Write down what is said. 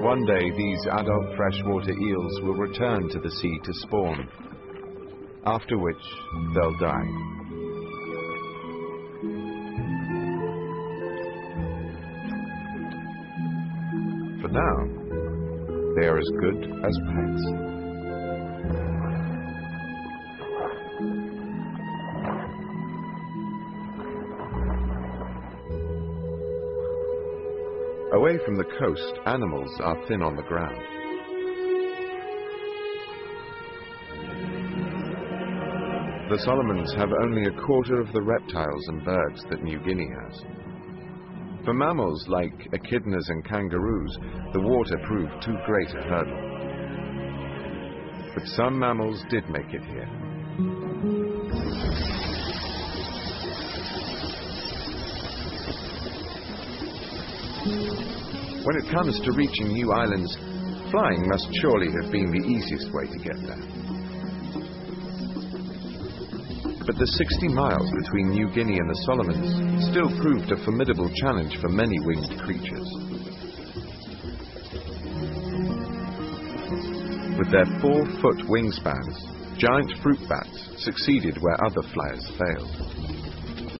one day these adult freshwater eels will return to the sea to spawn, after which they'll die. For now, they are as good as pets. Away from the coast, animals are thin on the ground. The Solomons have only a quarter of the reptiles and birds that New Guinea has. For mammals like echidnas and kangaroos, the water proved too great a hurdle. But some mammals did make it here. When it comes to reaching new islands, flying must surely have been the easiest way to get there. But the 60 miles between New Guinea and the Solomons still proved a formidable challenge for many winged creatures. With their 4-foot wingspans, giant fruit bats succeeded where other flyers failed.